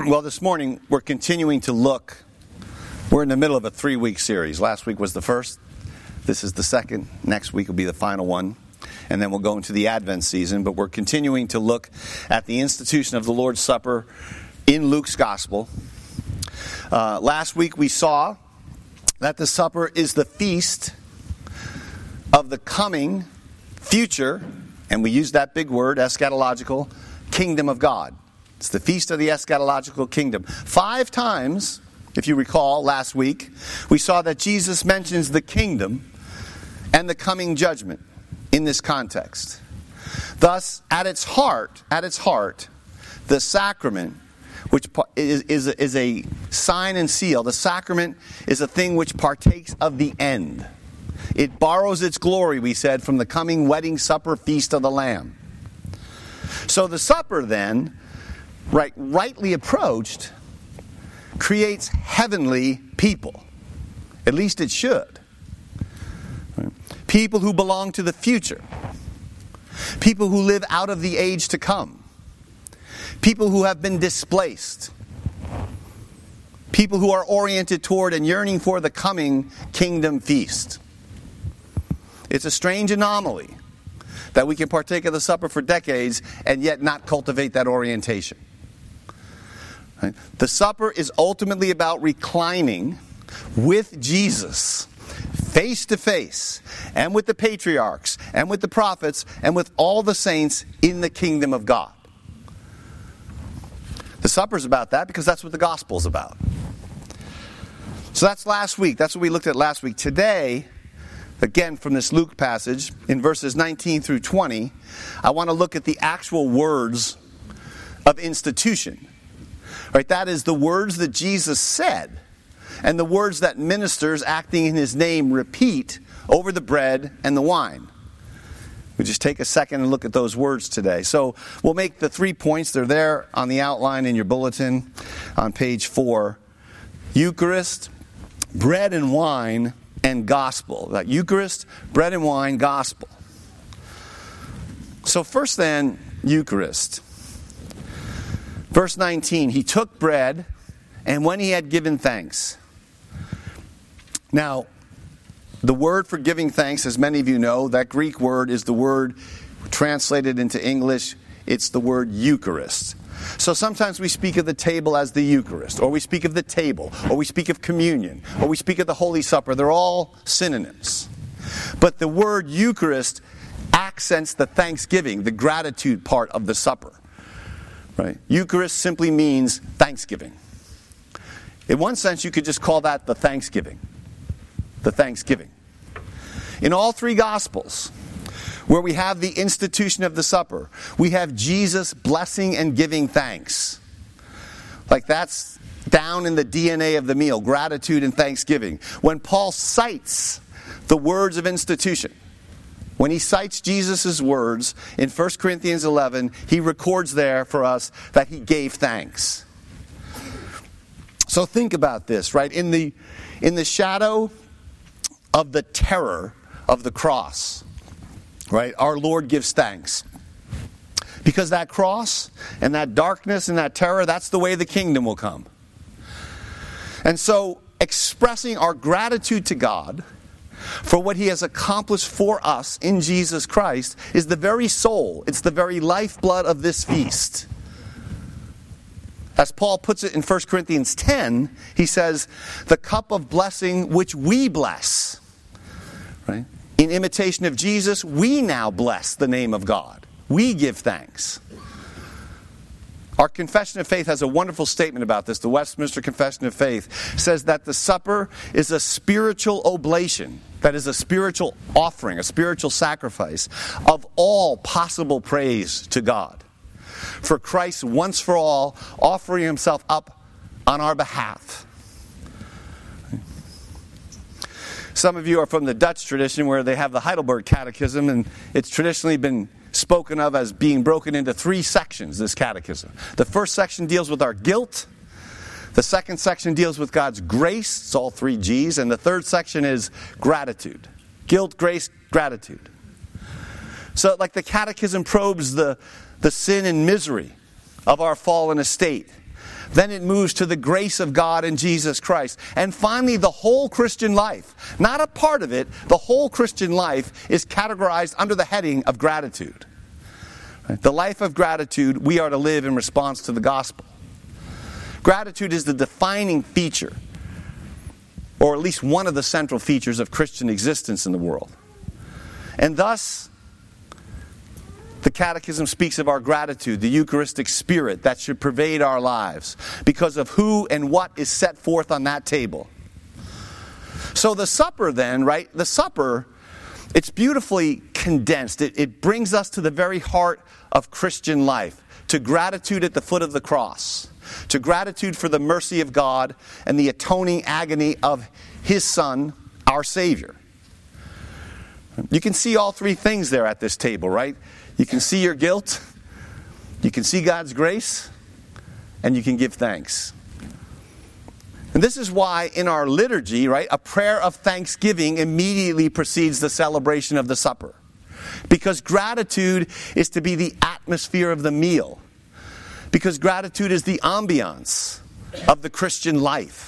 Well, this morning we're continuing to look. We're in the middle of a 3-week series. Last week was the first. This is the second. Next week will be the final one. And then we'll go into the Advent season. But we're continuing to look at the institution of the Lord's Supper in Luke's Gospel. Last week we saw that the supper is the feast of the coming future, and we used that big word, eschatological, kingdom of God. It's the feast of the eschatological kingdom. 5 times, if you recall, last week, we saw that Jesus mentions the kingdom and the coming judgment in this context. Thus, at its heart, the sacrament, which is a sign and seal, the sacrament is a thing which partakes of the end. It borrows its glory, we said, from the coming wedding supper feast of the Lamb. So the supper then, rightly approached, creates heavenly people. At least it should. People who belong to the future. People who live out of the age to come. People who have been displaced. People who are oriented toward and yearning for the coming kingdom feast. It's a strange anomaly that we can partake of the supper for decades and yet not cultivate that orientation. Right? The supper is ultimately about reclining with Jesus, face to face, and with the patriarchs, and with the prophets, and with all the saints in the kingdom of God. The supper's about that because that's what the gospel's about. So that's last week. That's what we looked at last week. Today, again from this Luke passage, in verses 19 through 20, I want to look at the actual words of institution. Right? That is the words that Jesus said, and the words that ministers acting in his name repeat over the bread and the wine. We just take a second and look at those words today. So we'll make the 3 points. They're there on the outline in your bulletin on page 4. Eucharist, bread and wine, and gospel. That Eucharist, bread and wine, gospel. So first then, Eucharist. Verse 19, he took bread, and when he had given thanks. Now, the word for giving thanks, as many of you know, that Greek word is the word translated into English. It's the word Eucharist. So sometimes we speak of the table as the Eucharist, or we speak of the table, or we speak of communion, or we speak of the Holy Supper. They're all synonyms. But the word Eucharist accents the thanksgiving, the gratitude part of the supper. Right? Eucharist simply means thanksgiving. In one sense, you could just call that the thanksgiving. The thanksgiving. In all 3 Gospels, where we have the institution of the supper, we have Jesus blessing and giving thanks. Like that's down in the DNA of the meal, gratitude and thanksgiving. When Paul cites the words of institution, when he cites Jesus' words in 1 Corinthians 11, he records there for us that he gave thanks. So think about this, right? In the shadow of the terror of the cross, right, our Lord gives thanks. Because that cross and that darkness and that terror, that's the way the kingdom will come. And so expressing our gratitude to God for what he has accomplished for us in Jesus Christ is the very soul, it's the very lifeblood of this feast. As Paul puts it in 1 Corinthians 10, he says, the cup of blessing which we bless. Right? In imitation of Jesus, we now bless the name of God. We give thanks. Our Confession of Faith has a wonderful statement about this. The Westminster Confession of Faith says that the supper is a spiritual oblation, that is a spiritual offering, a spiritual sacrifice of all possible praise to God. For Christ once for all offering himself up on our behalf. Some of you are from the Dutch tradition where they have the Heidelberg Catechism, and it's traditionally been spoken of as being broken into 3 sections, this catechism. The first section deals with our guilt. The second section deals with God's grace. It's all 3 G's. And the third section is gratitude. Guilt, grace, gratitude. So like the catechism probes the sin and misery of our fallen estate. Then it moves to the grace of God in Jesus Christ. And finally, the whole Christian life, not a part of it, the whole Christian life is categorized under the heading of gratitude. The life of gratitude we are to live in response to the gospel. Gratitude is the defining feature, or at least one of the central features of Christian existence in the world. And thus, the Catechism speaks of our gratitude, the Eucharistic spirit that should pervade our lives because of who and what is set forth on that table. So the supper then, right? The supper, it's beautifully condensed. It brings us to the very heart of Christian life, to gratitude at the foot of the cross, to gratitude for the mercy of God and the atoning agony of His Son, our Savior. You can see all three things there at this table, right? You can see your guilt, you can see God's grace, and you can give thanks. And this is why in our liturgy, right, a prayer of thanksgiving immediately precedes the celebration of the supper. Because gratitude is to be the atmosphere of the meal. Because gratitude is the ambiance of the Christian life.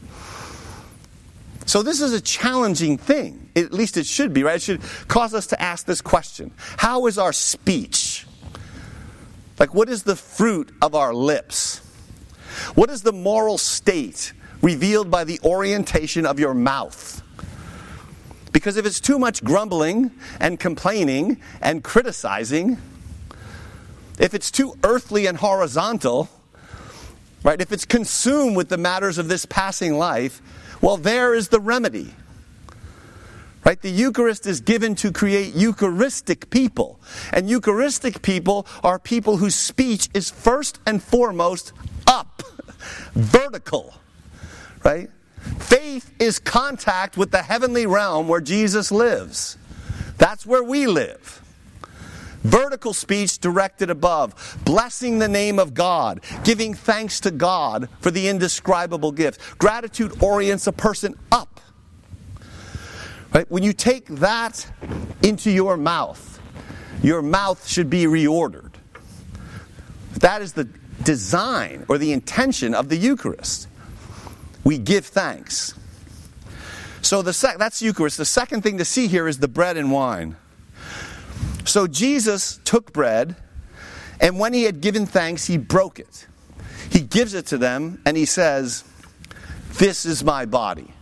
So this is a challenging thing. At least it should be, right? It should cause us to ask this question. How is our speech? Like, what is the fruit of our lips? What is the moral state revealed by the orientation of your mouth? Because if it's too much grumbling and complaining and criticizing, if it's too earthly and horizontal, right? If it's consumed with the matters of this passing life, well, there is the remedy. Right? The Eucharist is given to create Eucharistic people. And Eucharistic people are people whose speech is first and foremost up, vertical. Right? Faith is contact with the heavenly realm where Jesus lives. That's where we live. Vertical speech directed above, blessing the name of God, giving thanks to God for the indescribable gift. Gratitude orients a person up. Right? When you take that into your mouth should be reordered. That is the design or the intention of the Eucharist. We give thanks. So that's Eucharist. The second thing to see here is the bread and wine. So Jesus took bread, and when He had given thanks, He broke it. He gives it to them, and He says, "This is my body."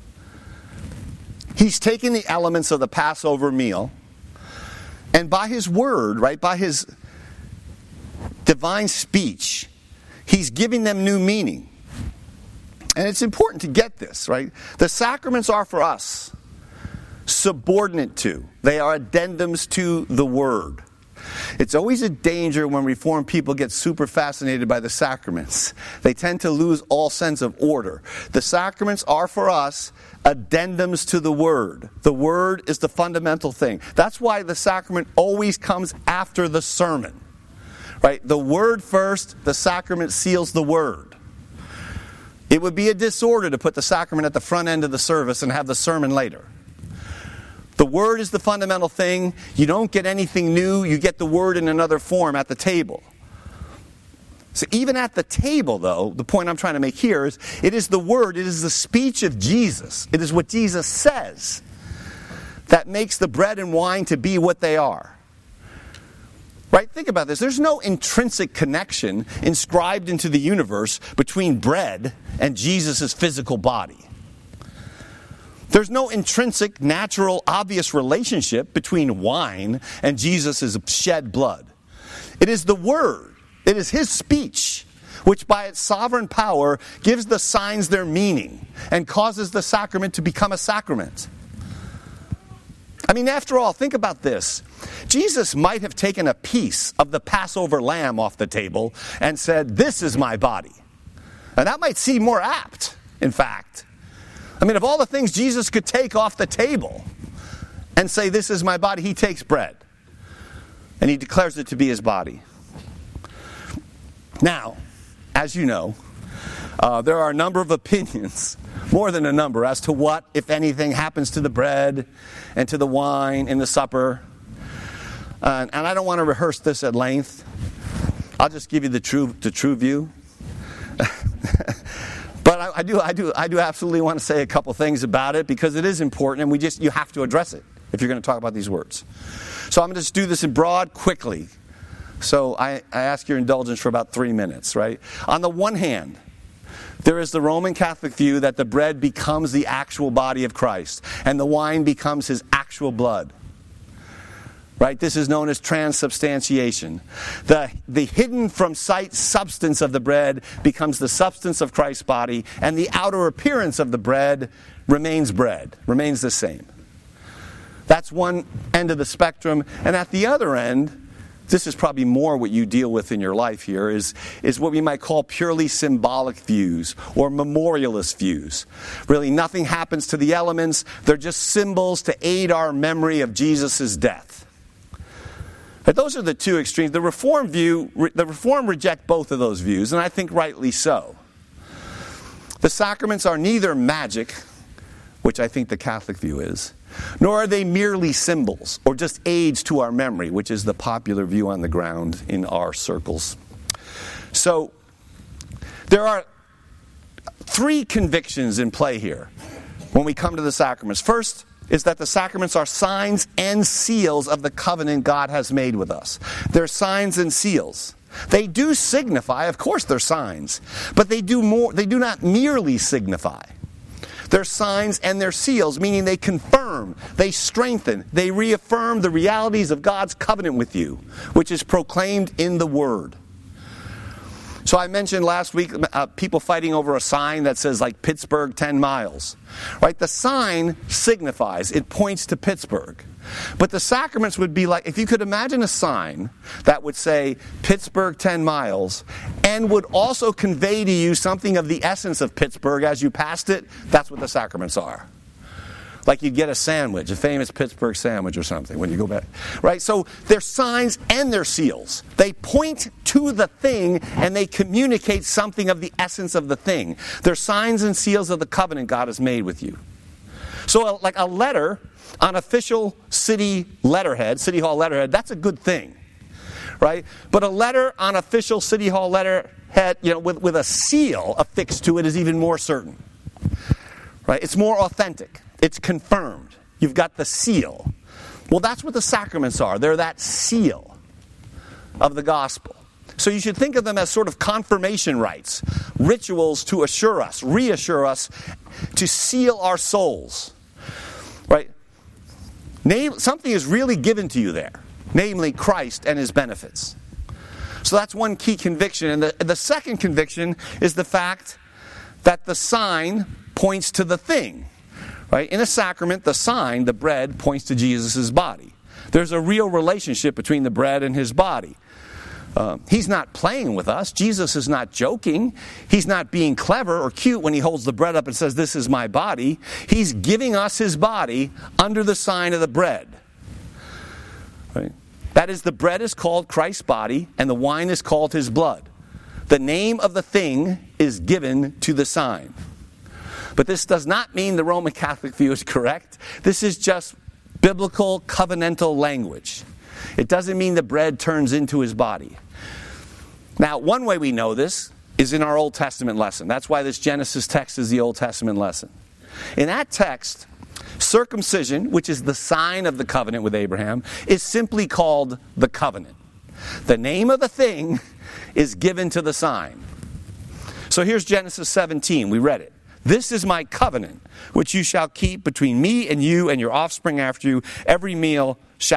He's taken the elements of the Passover meal, and by His word, right, by His divine speech, He's giving them new meaning. And it's important to get this, right? The sacraments are for us subordinate to. They are addendums to the Word. It's always a danger when Reformed people get super fascinated by the sacraments. They tend to lose all sense of order. The sacraments are for us addendums to the Word. The Word is the fundamental thing. That's why the sacrament always comes after the sermon. Right? The Word first, the sacrament seals the Word. It would be a disorder to put the sacrament at the front end of the service and have the sermon later. The Word is the fundamental thing. You don't get anything new. You get the Word in another form at the table. So even at the table, though, the point I'm trying to make here is it is the Word, it is the speech of Jesus. It is what Jesus says that makes the bread and wine to be what they are. Right? Think about this. There's no intrinsic connection inscribed into the universe between bread and Jesus' physical body. There's no intrinsic, natural, obvious relationship between wine and Jesus' shed blood. It is the Word. It is His speech, which by its sovereign power gives the signs their meaning and causes the sacrament to become a sacrament. I mean, after all, think about this. Jesus might have taken a piece of the Passover lamb off the table and said, "This is my body." And that might seem more apt, in fact. I mean, of all the things Jesus could take off the table and say, "This is my body," He takes bread. And He declares it to be His body. Now, as you know, there are a number of opinions, more than a number, as to what, if anything, happens to the bread and to the wine in the supper. And I don't want to rehearse this at length. I'll just give you the true view. But I do absolutely want to say a couple things about it because it is important, and you have to address it if you're going to talk about these words. So I'm going to just do this in broad, quickly. So I ask your indulgence for about 3 minutes, right? On the one hand, there is the Roman Catholic view that the bread becomes the actual body of Christ, and the wine becomes his actual blood. Right? This is known as transubstantiation. The hidden from sight substance of the bread becomes the substance of Christ's body, and the outer appearance of the bread remains the same. That's one end of the spectrum. And at the other end, this is probably more what you deal with in your life here, is what we might call purely symbolic views or memorialist views. Really, nothing happens to the elements. They're just symbols to aid our memory of Jesus' death. But those are the two extremes. The Reform reject both of those views, and I think rightly so. The sacraments are neither magic, which I think the Catholic view is, nor are they merely symbols or just aids to our memory, which is the popular view on the ground in our circles. So there are 3 convictions in play here when we come to the sacraments. First is that the sacraments are signs and seals of the covenant God has made with us. They're signs and seals. They do signify, of course they're signs, but they do more. They do not merely signify. They're signs and they're seals, meaning they confirm, they strengthen, they reaffirm the realities of God's covenant with you, which is proclaimed in the Word. So I mentioned last week people fighting over a sign that says like Pittsburgh 10 miles. Right? The sign signifies, it points to Pittsburgh. But the sacraments would be like, if you could imagine a sign that would say Pittsburgh 10 miles and would also convey to you something of the essence of Pittsburgh as you passed it, that's what the sacraments are. Like you'd get a sandwich, a famous Pittsburgh sandwich or something when you go back. Right? So they're signs and they're seals. They point to the thing and they communicate something of the essence of the thing. They're signs and seals of the covenant God has made with you. So like a letter on official city hall letterhead, that's a good thing. Right? But a letter on official city hall letterhead, with a seal affixed to it is even more certain. Right? It's more authentic. It's confirmed. You've got the seal. Well, that's what the sacraments are. They're that seal of the gospel. So you should think of them as sort of confirmation rites, rituals to assure us, reassure us, to seal our souls. Right? Something is really given to you there, namely Christ and his benefits. So that's one key conviction. And the second conviction is the fact that the sign points to the thing. Right? In a sacrament, the sign, the bread, points to Jesus' body. There's a real relationship between the bread and his body. He's not playing with us. Jesus is not joking. He's not being clever or cute when he holds the bread up and says, "This is my body." He's giving us his body under the sign of the bread. Right? That is, the bread is called Christ's body and the wine is called his blood. The name of the thing is given to the sign. But this does not mean the Roman Catholic view is correct. This is just biblical covenantal language. It doesn't mean the bread turns into his body. Now, one way we know this is in our Old Testament lesson. That's why this Genesis text is the Old Testament lesson. In that text, circumcision, which is the sign of the covenant with Abraham, is simply called the covenant. The name of the thing is given to the sign. So here's Genesis 17. We read it. "This is my covenant, which you shall keep between me and you and your offspring after you. Every male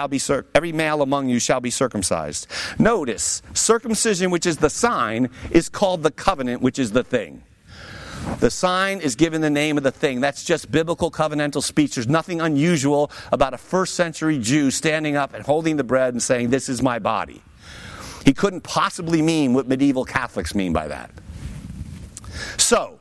among you shall be circumcised." Notice, circumcision, which is the sign, is called the covenant, which is the thing. The sign is given the name of the thing. That's just biblical covenantal speech. There's nothing unusual about a first century Jew standing up and holding the bread and saying, "This is my body." He couldn't possibly mean what medieval Catholics mean by that. So,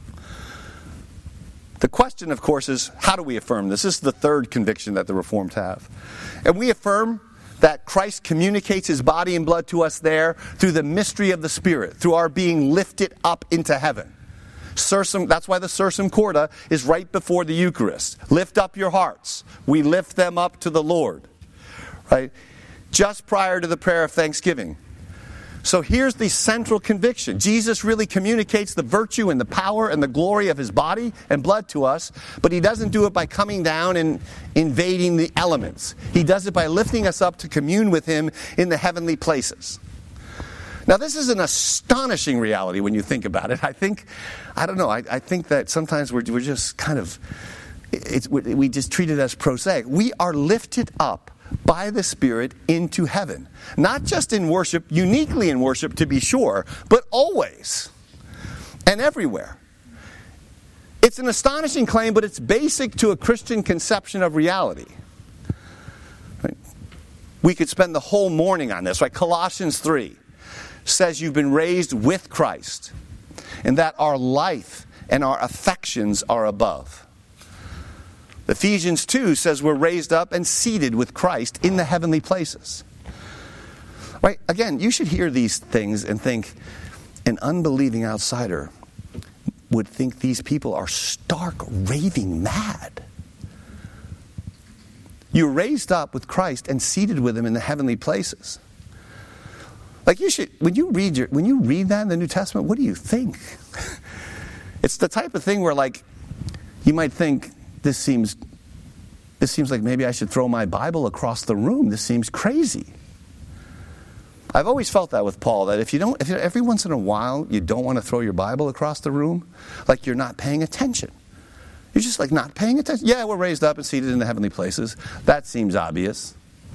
the question, of course, is how do we affirm this? This is the third conviction that the Reformed have. And we affirm that Christ communicates his body and blood to us there through the mystery of the Spirit, through our being lifted up into heaven. That's why the Sursum Corda is right before the Eucharist. Lift up your hearts. We lift them up to the Lord. Right? Just prior to the prayer of thanksgiving, So here's the central conviction. Jesus really communicates the virtue and the power and the glory of his body and blood to us, but he doesn't do it by coming down and invading the elements. He does it by lifting us up to commune with him in the heavenly places. Now, this is an astonishing reality when you think about it. I think that sometimes we're just kind of, we just treat it as prosaic. We are lifted up by the Spirit into heaven. Not just in worship, uniquely in worship to be sure, but always and everywhere. It's an astonishing claim, but it's basic to a Christian conception of reality. Right? We could spend the whole morning on this, right? Colossians 3 says you've been raised with Christ, and that our life and our affections are above. Ephesians 2 says we're raised up and seated with Christ in the heavenly places. Right? Again, you should hear these things and think an unbelieving outsider would think these people are stark, raving mad. You're raised up with Christ and seated with him in the heavenly places. Like you should, when you read that in the New Testament, what do you think? It's the type of thing where, like, you might think, this seems like maybe I should throw my Bible across the room. This seems crazy. I've always felt that with Paul, that if every once in a while you don't want to throw your Bible across the room, like you're not paying attention. You're just like not paying attention. Yeah, we're raised up and seated in the heavenly places. That seems obvious.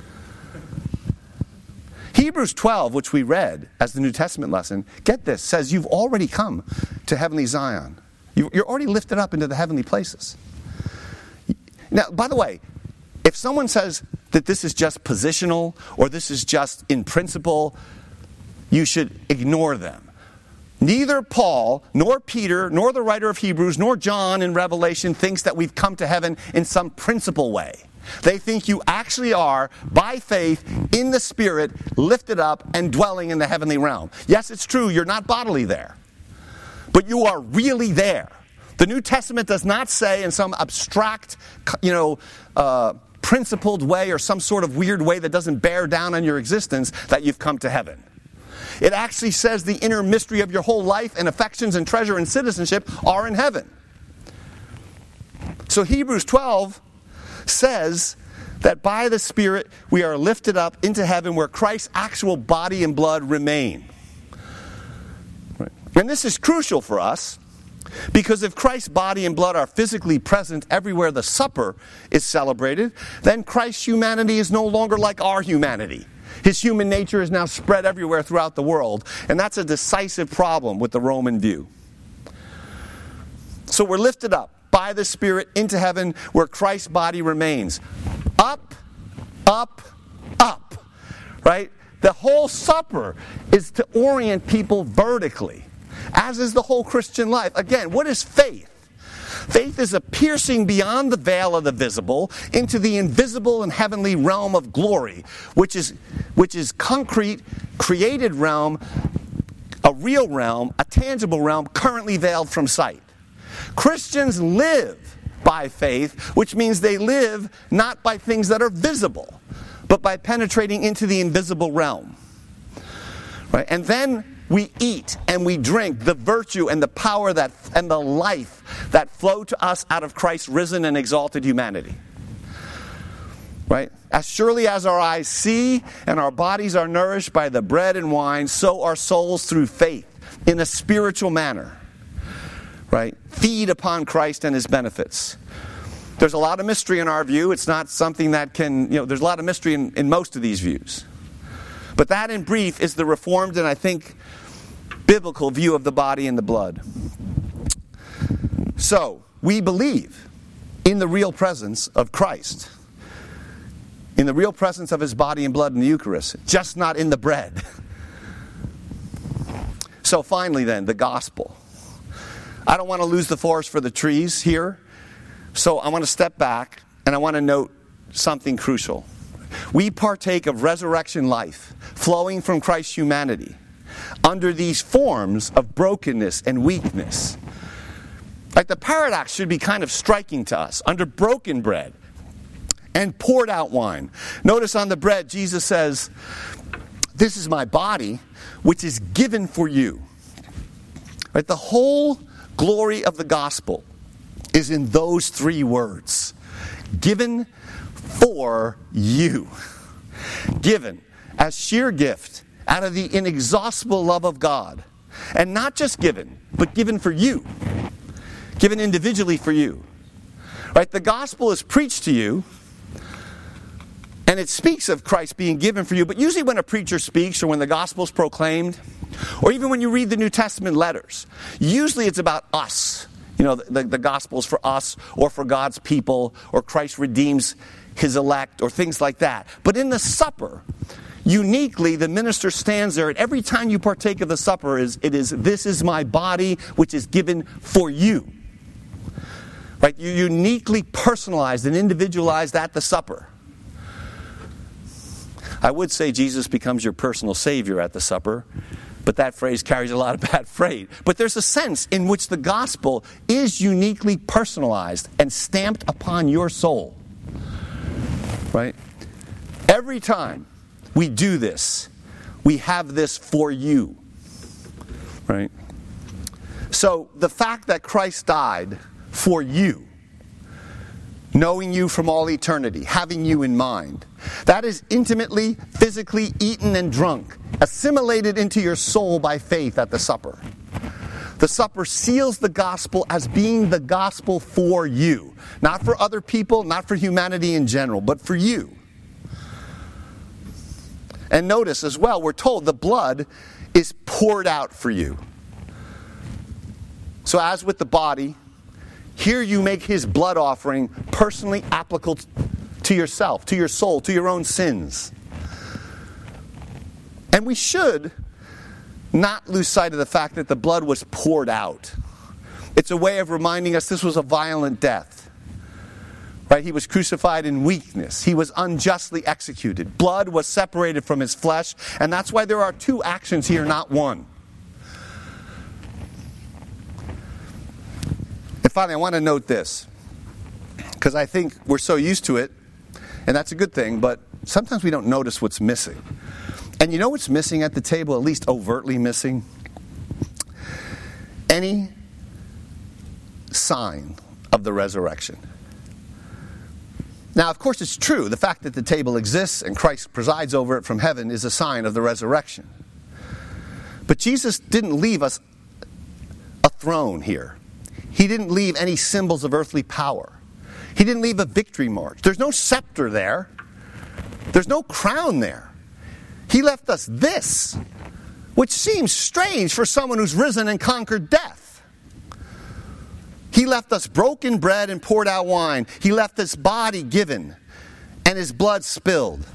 Hebrews 12, which we read as the New Testament lesson, get this, says you've already come to heavenly Zion. You're already lifted up into the heavenly places. Now, by the way, if someone says that this is just positional or this is just in principle, you should ignore them. Neither Paul, nor Peter, nor the writer of Hebrews, nor John in Revelation thinks that we've come to heaven in some principle way. They think you actually are, by faith, in the Spirit, lifted up and dwelling in the heavenly realm. Yes, it's true, you're not bodily there, but you are really there. The New Testament does not say in some abstract, principled way or some sort of weird way that doesn't bear down on your existence that you've come to heaven. It actually says the inner mystery of your whole life and affections and treasure and citizenship are in heaven. So Hebrews 12 says that by the Spirit we are lifted up into heaven where Christ's actual body and blood remain. Right. And this is crucial for us, because if Christ's body and blood are physically present everywhere the supper is celebrated, then Christ's humanity is no longer like our humanity. His human nature is now spread everywhere throughout the world, and that's a decisive problem with the Roman view. So we're lifted up by the Spirit into heaven where Christ's body remains. Up, up, up. Right? The whole supper is to orient people vertically, as is the whole Christian life. Again, what is faith? Faith is a piercing beyond the veil of the visible into the invisible and heavenly realm of glory, which is concrete, created realm, a real realm, a tangible realm currently veiled from sight. Christians live by faith, which means they live not by things that are visible, but by penetrating into the invisible realm. Right? And then we eat and we drink the virtue and the power and the life that flow to us out of Christ's risen and exalted humanity. Right? As surely as our eyes see and our bodies are nourished by the bread and wine, so our souls through faith in a spiritual manner, right, feed upon Christ and his benefits. There's a lot of mystery in our view. It's not something that can, there's a lot of mystery in most of these views. But that, in brief, is the Reformed and I think biblical view of the body and the blood. So, we believe in the real presence of Christ, in the real presence of his body and blood in the Eucharist, just not in the bread. So finally then, the gospel. I don't want to lose the forest for the trees here, so I want to step back and I want to note something crucial. We partake of resurrection life flowing from Christ's humanity under these forms of brokenness and weakness. Like the paradox should be kind of striking to us. Under broken bread and poured out wine. Notice on the bread, Jesus says, this is my body, which is given for you. Right? The whole glory of the gospel is in those three words. Given for you. Given as sheer gift out of the inexhaustible love of God. And not just given, but given for you. Given individually for you. Right? The gospel is preached to you, and it speaks of Christ being given for you. But usually when a preacher speaks, or when the gospel is proclaimed, or even when you read the New Testament letters, usually it's about us. You know, the gospel is for us, or for God's people, or Christ redeems his elect, or things like that. But in the supper, uniquely, the minister stands there, and every time you partake of the supper, this is my body, which is given for you. Right? You uniquely personalized and individualized at the supper. I would say Jesus becomes your personal Savior at the supper, but that phrase carries a lot of bad freight. But there's a sense in which the gospel is uniquely personalized and stamped upon your soul. Right? Every time we do this, we have this for you. Right? So the fact that Christ died for you, knowing you from all eternity, having you in mind, that is intimately, physically eaten and drunk, assimilated into your soul by faith at the supper. The supper seals the gospel as being the gospel for you. Not for other people, not for humanity in general, but for you. And notice as well, we're told the blood is poured out for you. So as with the body, here you make his blood offering personally applicable to yourself, to your soul, to your own sins. And we should not lose sight of the fact that the blood was poured out. It's a way of reminding us this was a violent death. Right? He was crucified in weakness. He was unjustly executed. Blood was separated from his flesh, and that's why there are two actions here, not one. And finally, I want to note this, because I think we're so used to it, and that's a good thing, but sometimes we don't notice what's missing. And you know what's missing at the table, at least overtly missing? Any sign of the resurrection. Now, of course, it's true. The fact that the table exists and Christ presides over it from heaven is a sign of the resurrection. But Jesus didn't leave us a throne here. He didn't leave any symbols of earthly power. He didn't leave a victory march. There's no scepter there. There's no crown there. He left us this, which seems strange for someone who's risen and conquered death. He left us broken bread and poured out wine. He left his body given and his blood spilled.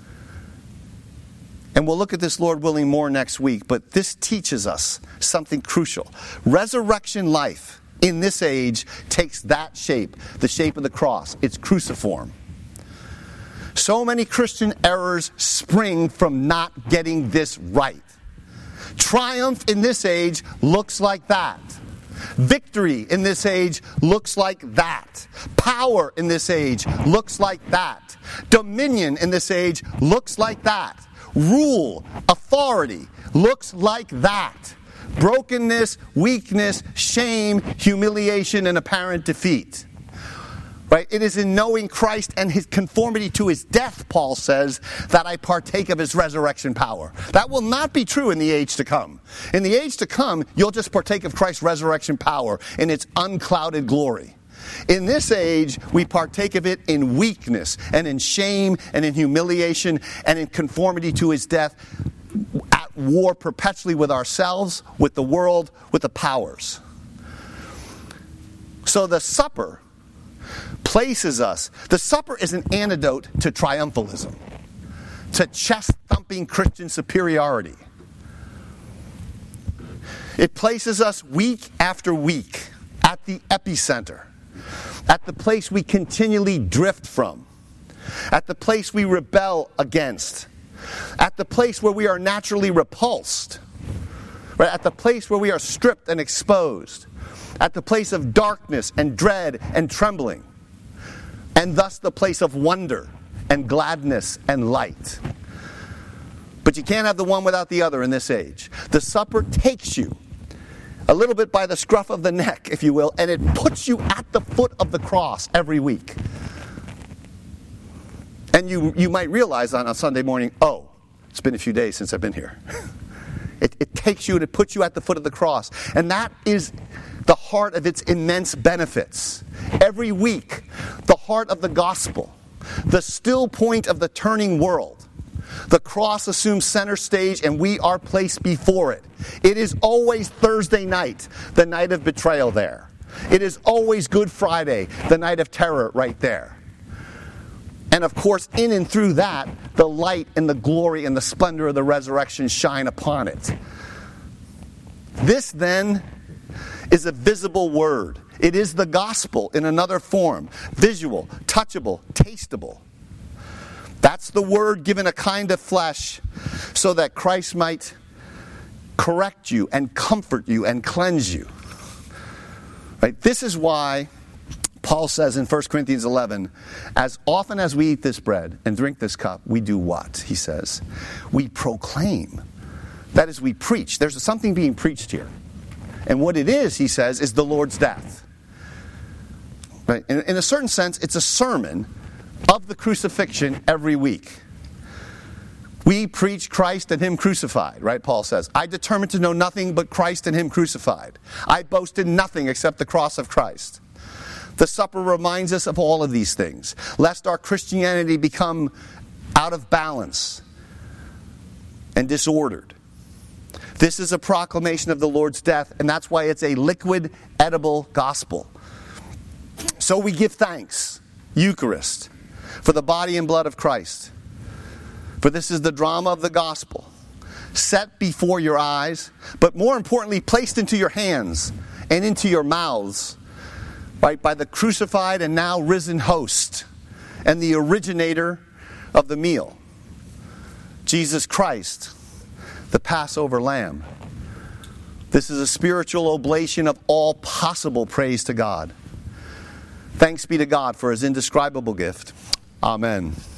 And we'll look at this, Lord willing, more next week, but this teaches us something crucial. Resurrection life in this age takes that shape, the shape of the cross. It's cruciform. So many Christian errors spring from not getting this right. Triumph in this age looks like that. Victory in this age looks like that. Power in this age looks like that. Dominion in this age looks like that. Rule, authority looks like that. Brokenness, weakness, shame, humiliation, and apparent defeat. Right? It is in knowing Christ and his conformity to his death, Paul says, that I partake of his resurrection power. That will not be true in the age to come. In the age to come, you'll just partake of Christ's resurrection power in its unclouded glory. In this age, we partake of it in weakness and in shame and in humiliation and in conformity to his death, at war perpetually with ourselves, with the world, with the powers. So the supper places us. The supper is an antidote to triumphalism, to chest-thumping Christian superiority. It places us week after week at the epicenter, at the place we continually drift from, at the place we rebel against, at the place where we are naturally repulsed, right? At the place where we are stripped and exposed, at the place of darkness and dread and trembling, and thus the place of wonder and gladness and light. But you can't have the one without the other in this age. The supper takes you a little bit by the scruff of the neck, if you will, and it puts you at the foot of the cross every week. And you might realize on a Sunday morning, oh, it's been a few days since I've been here. It takes you and it puts you at the foot of the cross. And that is the heart of its immense benefits. Every week, the heart of the gospel, the still point of the turning world. The cross assumes center stage and we are placed before it. It is always Thursday night, the night of betrayal there. It is always Good Friday, the night of terror right there. And of course, in and through that, the light and the glory and the splendor of the resurrection shine upon it. This then is a visible word. It is the gospel in another form. Visual, touchable, tasteable. That's the word given a kind of flesh so that Christ might correct you and comfort you and cleanse you. Right? This is why Paul says in 1 Corinthians 11, as often as we eat this bread and drink this cup, we do what? He says, we proclaim. That is, we preach. There's something being preached here. And what it is, he says, is the Lord's death. Right? In a certain sense, it's a sermon of the crucifixion every week. We preach Christ and Him crucified, right? Paul says, I determined to know nothing but Christ and Him crucified. I boasted nothing except the cross of Christ. The supper reminds us of all of these things, lest our Christianity become out of balance and disordered. This is a proclamation of the Lord's death, and that's why it's a liquid, edible gospel. So we give thanks, Eucharist, for the body and blood of Christ. For this is the drama of the gospel, set before your eyes, but more importantly, placed into your hands and into your mouths, right, by the crucified and now risen host and the originator of the meal, Jesus Christ, the Passover lamb. This is a spiritual oblation of all possible praise to God. Thanks be to God for His indescribable gift. Amen.